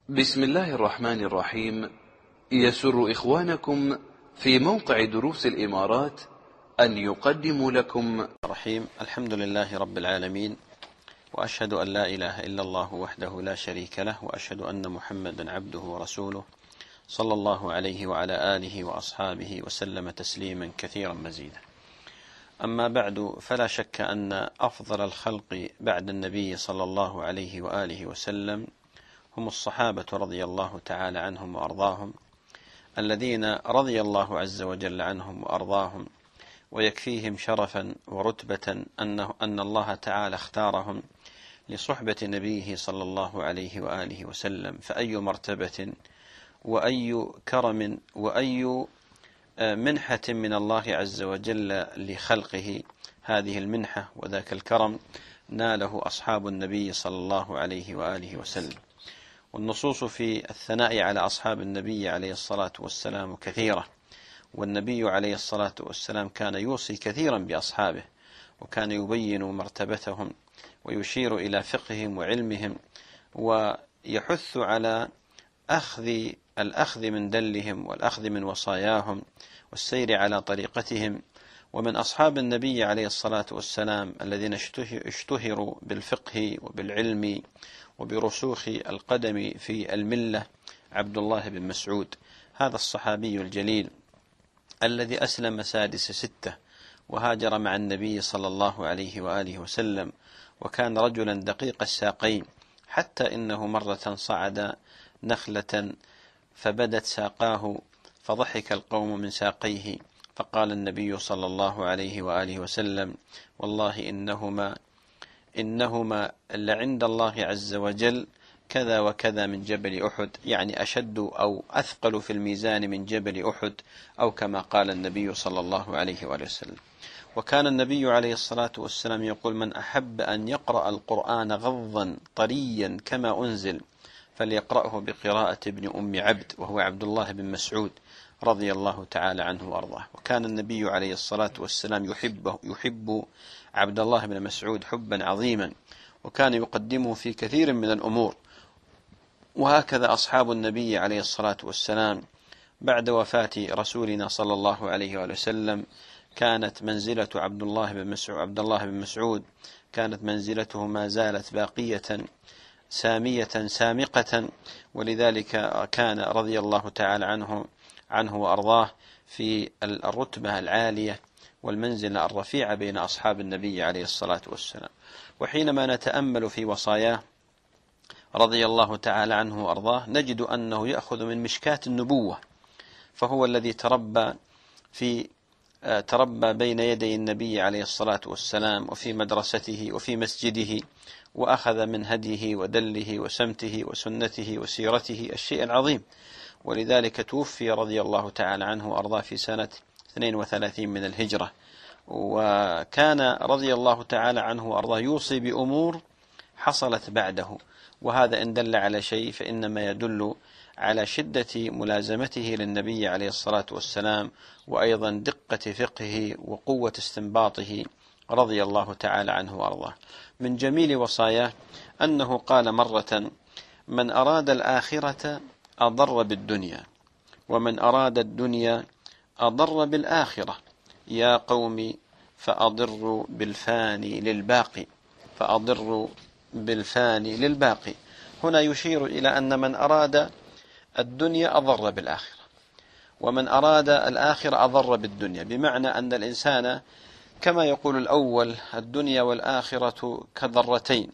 بسم الله الرحمن الرحيم. يسر إخوانكم في موقع دروس الإمارات أن يقدموا لكم الرحيم. الحمد لله رب العالمين، وأشهد أن لا إله إلا الله وحده لا شريك له، وأشهد أن محمدا عبده ورسوله صلى الله عليه وعلى آله وأصحابه وسلم تسليما كثيرا مزيدا. أما بعد، فلا شك أن أفضل الخلق بعد النبي صلى الله عليه وآله وسلم هم الصحابة رضي الله تعالى عنهم وأرضاهم، الذين رضي الله عز وجل عنهم وأرضاهم، ويكفيهم شرفا ورتبة أن الله تعالى اختارهم لصحبة نبيه صلى الله عليه وآله وسلم. فأي مرتبة وأي كرم وأي منحة من الله عز وجل لخلقه هذه المنحة وذاك الكرم ناله أصحاب النبي صلى الله عليه وآله وسلم. والنصوص في الثناء على أصحاب النبي عليه الصلاة والسلام كثيرة، والنبي عليه الصلاة والسلام كان يوصي كثيرا بأصحابه، وكان يبين مرتبتهم ويشير إلى فقههم وعلمهم، ويحث على الأخذ من دلهم والأخذ من وصاياهم والسير على طريقتهم. ومن أصحاب النبي عليه الصلاة والسلام الذين اشتهروا بالفقه وبالعلم وبرسوخ القدم في الملة عبد الله بن مسعود، هذا الصحابي الجليل الذي أسلم سادس 6 وهاجر مع النبي صلى الله عليه وآله وسلم، وكان رجلا دقيق الساقين، حتى إنه مرة صعد نخلة فبدت ساقاه فضحك القوم من ساقيه، فقال النبي صلى الله عليه وآله وسلم: والله إنهما لعند الله عز وجل كذا وكذا من جبل أحد، يعني أشد أو أثقل في الميزان من جبل أحد، أو كما قال النبي صلى الله عليه وآله وسلم. وكان النبي عليه الصلاة والسلام يقول: من أحب أن يقرأ القرآن غضا طريا كما أنزل فليقرأه بقراءة ابن أم عبد، وهو عبد الله بن مسعود رضي الله تعالى عنه وأرضاه. وكان النبي عليه الصلاة والسلام يحب عبد الله بن مسعود حبا عظيما، وكان يقدمه في كثير من الأمور. وهكذا أصحاب النبي عليه الصلاة والسلام بعد وفاة رسولنا صلى الله عليه وسلم كانت منزلة عبد الله بن مسعود كانت منزلته ما زالت باقية سامية سامقة، ولذلك كان رضي الله تعالى عنه وأرضاه في الرتبة العالية والمنزلة الرفيعة بين أصحاب النبي عليه الصلاة والسلام. وحينما نتأمل في وصاياه رضي الله تعالى عنه وأرضاه نجد أنه يأخذ من مشكاة النبوة، فهو الذي تربى بين يدي النبي عليه الصلاة والسلام وفي مدرسته وفي مسجده، وأخذ من هديه ودله وسمته وسنته وسيرته الشيء العظيم. ولذلك توفي رضي الله تعالى عنه وأرضاه في سنة 32 من الهجرة، وكان رضي الله تعالى عنه وأرضاه يوصي بأمور حصلت بعده، وهذا إن دل على شيء فإنما يدل على شدة ملازمته للنبي عليه الصلاة والسلام، وأيضا دقة فقهه وقوة استنباطه رضي الله تعالى عنه وأرضاه. من جميل وصاياه أنه قال مرة: من أراد الآخرة أضر بالدنيا، ومن أراد الدنيا أضر بالآخرة، يا قوم فأضروا بالفاني للباقي. هنا يشير إلى أن من أراد الدنيا أضر بالآخرة، ومن أراد الآخرة أضر بالدنيا، بمعنى أن الإنسان كما يقول الأول: الدنيا والآخرة كذرتين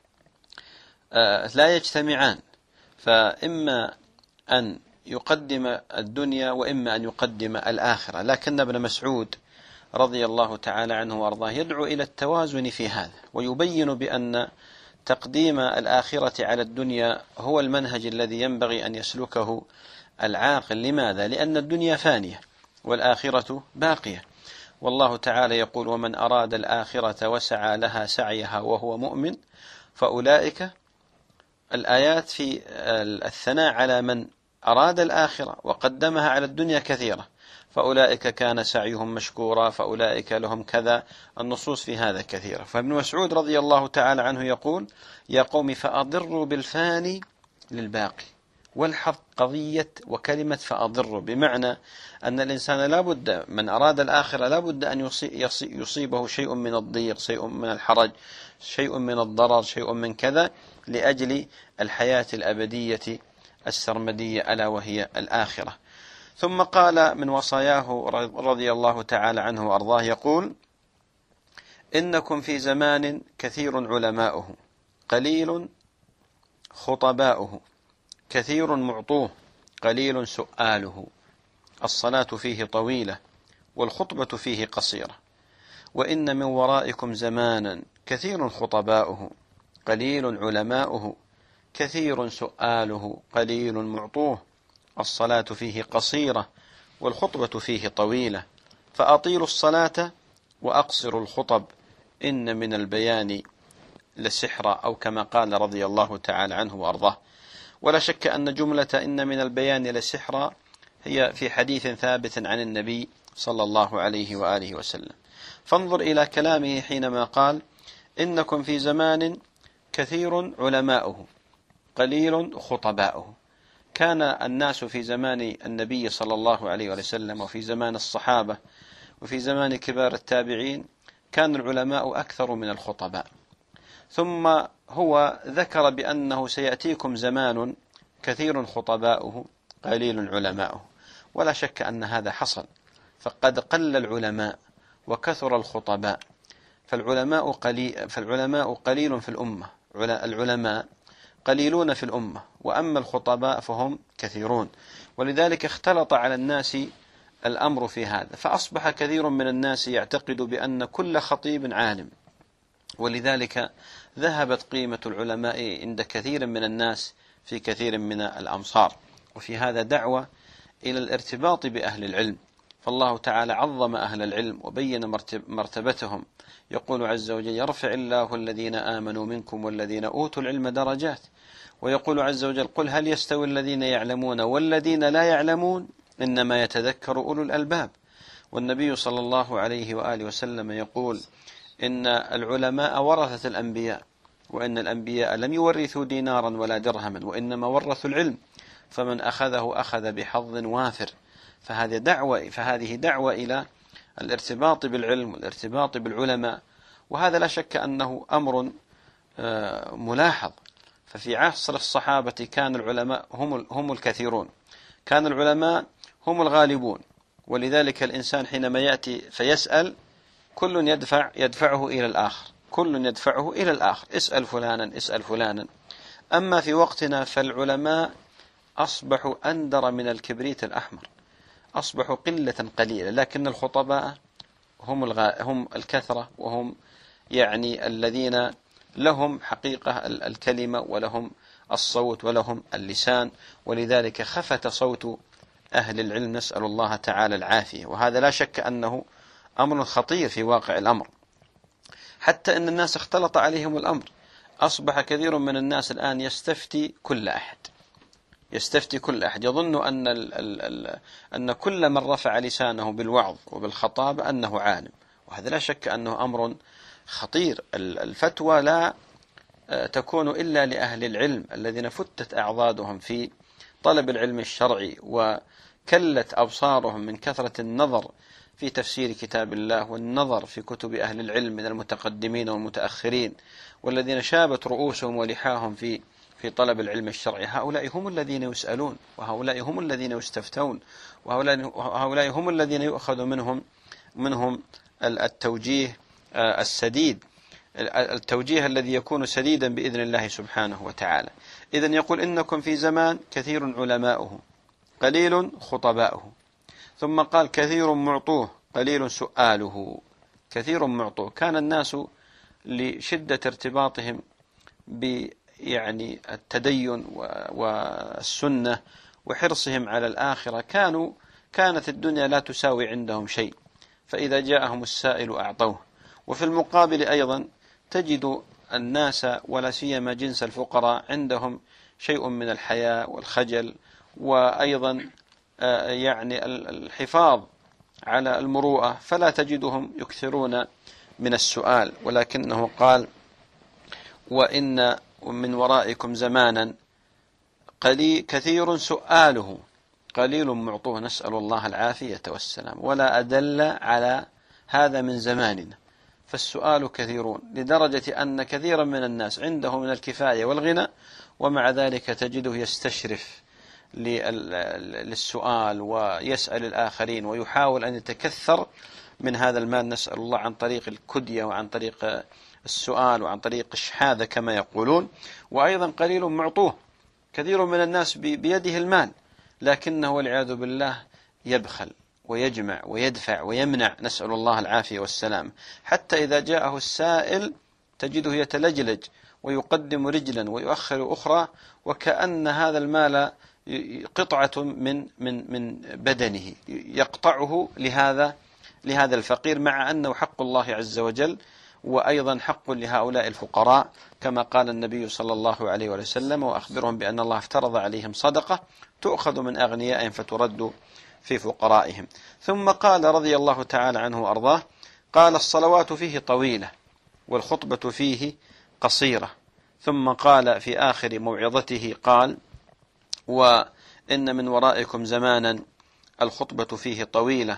لا يجتمعان، فإما أن يقدم الدنيا وإما أن يقدم الآخرة. لكن ابن مسعود رضي الله تعالى عنه وأرضاه يدعو إلى التوازن في هذا، ويبين بأن تقديم الآخرة على الدنيا هو المنهج الذي ينبغي أن يسلكه العاقل. لماذا؟ لأن الدنيا فانية والآخرة باقية، والله تعالى يقول: ومن أراد الآخرة وسعى لها سعيها وهو مؤمن فأولئك. الآيات في الثناء على من أراد الآخرة وقدمها على الدنيا كثيرة: فأولئك كان سعيهم مشكورا، فأولئك لهم كذا. النصوص في هذا كثيرة. فابن مسعود رضي الله تعالى عنه يقول: يا قوم فأضروا بالفاني للباقي، والحظ قضية وكلمة فأضر، بمعنى أن الإنسان لابد من أراد الآخرة لابد أن يصيبه شيء من الضيق، شيء من الحرج، شيء من الضرر، شيء من كذا، لأجل الحياة الأبدية السرمدية ألا وهي الآخرة. ثم قال من وصاياه رضي الله تعالى عنه وأرضاه، يقول: إنكم في زمان كثير علماؤه قليل خطباؤه، كثير معطوه قليل سؤاله، الصلاة فيه طويلة والخطبة فيه قصيرة، وإن من ورائكم زمانا كثير خطباؤه قليل علماؤه، كثير سؤاله قليل معطوه، الصلاة فيه قصيرة والخطبة فيه طويلة، فأطيلوا الصلاة وأقصروا الخطب، إن من البيان لسحرا، أو كما قال رضي الله تعالى عنه وأرضاه. ولا شك أن جملة إن من البيان لسحرا هي في حديث ثابت عن النبي صلى الله عليه وآله وسلم. فانظر إلى كلامه حينما قال: إنكم في زمان كثير علماؤه قليل خطباؤه. كان الناس في زمان النبي صلى الله عليه وسلم، وفي زمان الصحابة، وفي زمان كبار التابعين، كان العلماء أكثر من الخطباء. ثم هو ذكر بأنه سيأتيكم زمان كثير خطباؤه قليل علماؤه، ولا شك أن هذا حصل، فقد قل العلماء وكثر الخطباء، فالعلماء قليل في الأمة، العلماء قليلون في الأمة، وأما الخطباء فهم كثيرون، ولذلك اختلط على الناس الأمر في هذا، فأصبح كثير من الناس يعتقد بأن كل خطيب عالم، ولذلك ذهبت قيمة العلماء عند كثير من الناس في كثير من الأمصار. وفي هذا دعوة إلى الارتباط بأهل العلم، فالله تعالى عظم أهل العلم وبين مرتبتهم، يقول عز وجل: يرفع الله الذين آمنوا منكم والذين أوتوا العلم درجات، ويقول عز وجل: قل هل يستوي الذين يعلمون والذين لا يعلمون إنما يتذكر أولو الألباب. والنبي صلى الله عليه وآله وسلم يقول: إن العلماء ورثة الأنبياء، وإن الأنبياء لم يورثوا دينارا ولا درهما، وإنما ورثوا العلم، فمن أخذه أخذ بحظ وافر. فهذه دعوة إلى الارتباط بالعلم والارتباط بالعلماء، وهذا لا شك أنه أمر ملاحظ. ففي عصر الصحابة كان العلماء هم الكثيرون، كان العلماء هم الغالبون، ولذلك الإنسان حينما يأتي فيسأل كل يدفعه إلى الآخر، كل يدفعه إلى الآخر، اسأل فلانا اسأل فلانا. أما في وقتنا فالعلماء أصبحوا أندر من الكبريت الأحمر، أصبحوا قلة قليلة، لكن الخطباء هم الكثرة، وهم يعني الذين لهم حقيقة الكلمة، ولهم الصوت، ولهم اللسان، ولذلك خفت صوت أهل العلم، نسأل الله تعالى العافية. وهذا لا شك أنه أمر خطير في واقع الأمر، حتى أن الناس اختلط عليهم الأمر، أصبح كثير من الناس الآن يستفتي كل أحد، يظن أن كل من رفع لسانه بالوعظ وبالخطاب أنه عالم، وهذا لا شك أنه أمر خطير. الفتوى لا تكون إلا لأهل العلم الذين فتت أعضادهم في طلب العلم الشرعي، وكلت أبصارهم من كثرة النظر في تفسير كتاب الله والنظر في كتب أهل العلم من المتقدمين والمتأخرين، والذين شابت رؤوسهم ولحاهم في طلب العلم الشرعي. هؤلاء هم الذين يسألون، وهؤلاء هم الذين يستفتون، وهؤلاء هم الذين يؤخذ منهم التوجيه السديد، التوجيه الذي يكون سديدا بإذن الله سبحانه وتعالى. إذن يقول: إنكم في زمان كثير علماؤه قليل خطباؤه. ثم قال: كثير معطوه قليل سؤاله. كثير معطوه، كان الناس لشدة ارتباطهم يعني التدين والسنة وحرصهم على الآخرة، كانت الدنيا لا تساوي عندهم شيء، فإذا جاءهم السائل أعطوه. وفي المقابل أيضا تجد الناس ولا سيما جنس الفقراء عندهم شيء من الحياء والخجل، وأيضا يعني الحفاظ على المروءة، فلا تجدهم يكثرون من السؤال. ولكنه قال: وإن من ورائكم زمانا كثير سؤاله قليل معطوه، نسأل الله العافية والسلام، ولا أدل على هذا من زماننا. فالسؤال كثيرون لدرجة أن كثيرا من الناس عنده من الكفاية والغنى، ومع ذلك تجده يستشرف للسؤال ويسأل الآخرين ويحاول أن يتكثر من هذا المال، نسأل الله، عن طريق الكدية وعن طريق السؤال وعن طريق الشحاذة كما يقولون. وأيضا قليل معطوه، كثير من الناس بيده المال لكنه والعياذ بالله يبخل ويجمع ويدفع ويمنع، نسأل الله العافية والسلام، حتى إذا جاءه السائل تجده يتلجلج ويقدم رجلا ويؤخر أخرى، وكأن هذا المال قطعة من بدنه يقطعه لهذا الفقير، مع أنه حق الله عز وجل وأيضا حق لهؤلاء الفقراء، كما قال النبي صلى الله عليه وسلم: وأخبرهم بأن الله افترض عليهم صدقة تؤخذ من أغنيائهم فترد في فقرائهم. ثم قال رضي الله تعالى عنه وأرضاه: قال: الصلوات فيه طويلة والخطبة فيه قصيرة. ثم قال في آخر موعظته قال: وإن من ورائكم زمانا الخطبة فيه طويلة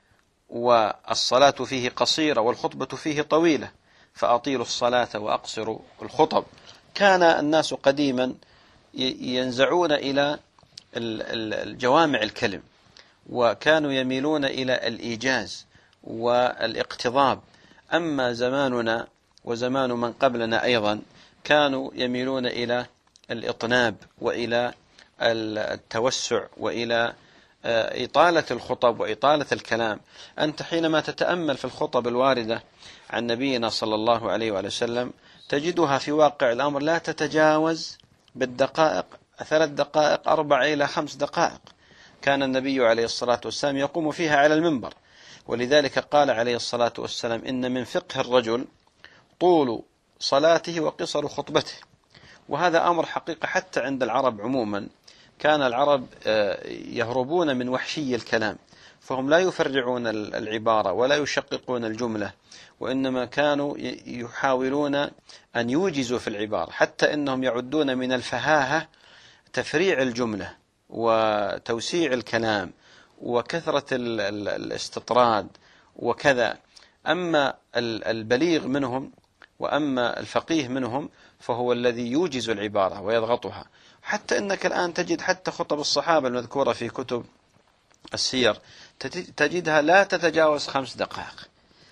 والصلاة فيه قصيرة والخطبة فيه طويلة، فأطيلوا الصلاة وأقصروا الخطب. كان الناس قديما ينزعون إلى الجوامع الكلم، وكانوا يميلون إلى الإيجاز والاقتضاب. أما زماننا وزمان من قبلنا أيضا كانوا يميلون إلى الإطناب وإلى التوسع وإلى إطالة الخطب وإطالة الكلام. أنت حينما تتأمل في الخطب الواردة عن نبينا صلى الله عليه وسلم تجدها في واقع الأمر لا تتجاوز بالدقائق 3 دقائق 4 إلى 5 دقائق. كان النبي عليه الصلاة والسلام يقوم فيها على المنبر، ولذلك قال عليه الصلاة والسلام: إن من فقه الرجل طول صلاته وقصر خطبته. وهذا أمر حقيقة حتى عند العرب عموما. كان العرب يهربون من وحشي الكلام، فهم لا يفرعون العبارة ولا يشققون الجملة، وإنما كانوا يحاولون أن يوجزوا في العبارة، حتى إنهم يعدون من الفهاهة تفريع الجملة وتوسيع الكلام وكثرة الاستطراد وكذا. أما البليغ منهم وأما الفقيه منهم فهو الذي يوجز العبارة ويضغطها. حتى إنك الآن تجد حتى خطب الصحابة المذكورة في كتب السير تجدها لا تتجاوز 5 دقائق.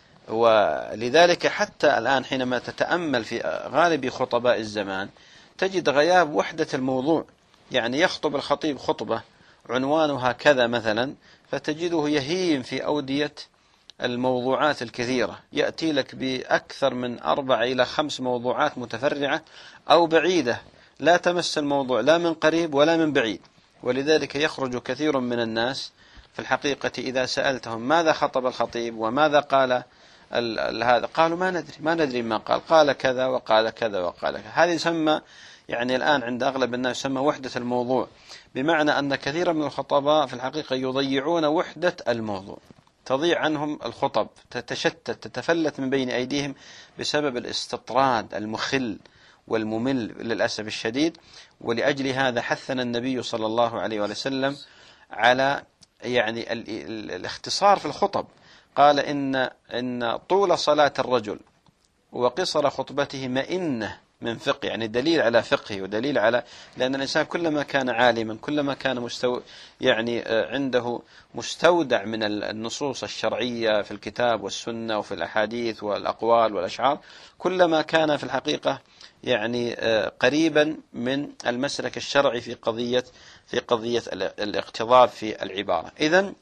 ولذلك حتى الآن حينما تتأمل في غالب خطباء الزمان تجد غياب وحدة الموضوع. يعني يخطب الخطيب خطبة عنوانها كذا مثلا، فتجده يهيم في أودية الموضوعات الكثيرة، يأتي لك بأكثر من 4 إلى 5 موضوعات متفرعة أو بعيدة لا تمس الموضوع لا من قريب ولا من بعيد. ولذلك يخرج كثير من الناس في الحقيقة إذا سألتهم ماذا خطب الخطيب وماذا قال هذا، قالوا ما ندري ما قال كذا وقال كذا وقال كذا. هذه يسمى يعني الآن عند أغلب الناس يسمى وحدة الموضوع، بمعنى أن كثيرا من الخطباء في الحقيقة يضيعون وحدة الموضوع، تضيع عنهم الخطب، تتشتت تتفلت من بين أيديهم بسبب الاستطراد المخل والممل للأسف الشديد. ولأجل هذا حثنا النبي صلى الله عليه وسلم على يعني الاختصار في الخطب. قال إن طول صلاة الرجل وقصر خطبته مئنة من فقه، يعني دليل على فقهه ودليل على، لأن الإنسان كلما كان عالما كلما كان يعني عنده مستودع من النصوص الشرعية في الكتاب والسنة وفي الأحاديث والأقوال والأشعار، كلما كان في الحقيقة يعني قريبا من المسلك الشرعي في قضية الاقتضاب في العبارة. إذن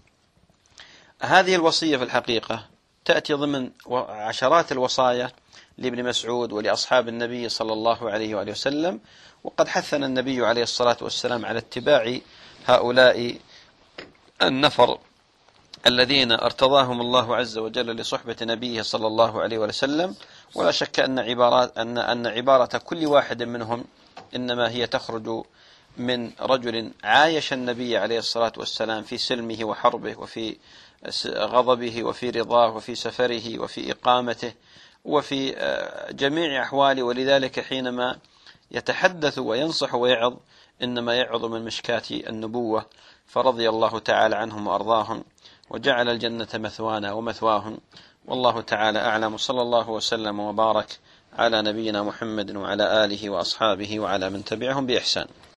هذه الوصية في الحقيقة تأتي ضمن عشرات الوصايا لابن مسعود ولأصحاب النبي صلى الله عليه وآله وسلم. وقد حثنا النبي عليه الصلاة والسلام على اتباع هؤلاء النفر الذين ارتضاهم الله عز وجل لصحبة نبيه صلى الله عليه وسلم. ولا شك أن عبارة كل واحد منهم إنما هي تخرج من رجل عايش النبي عليه الصلاة والسلام في سلمه وحربه وفي غضبه وفي رضاه وفي سفره وفي إقامته وفي جميع أحواله. ولذلك حينما يتحدث وينصح ويعظ إنما يعظ من مشكاة النبوة، فرضي الله تعالى عنهم وأرضاهم، وجعل الجنة مثوانا ومثواهم. والله تعالى أعلم، صلى الله وسلم وبارك على نبينا محمد وعلى آله وأصحابه وعلى من تبعهم بإحسان.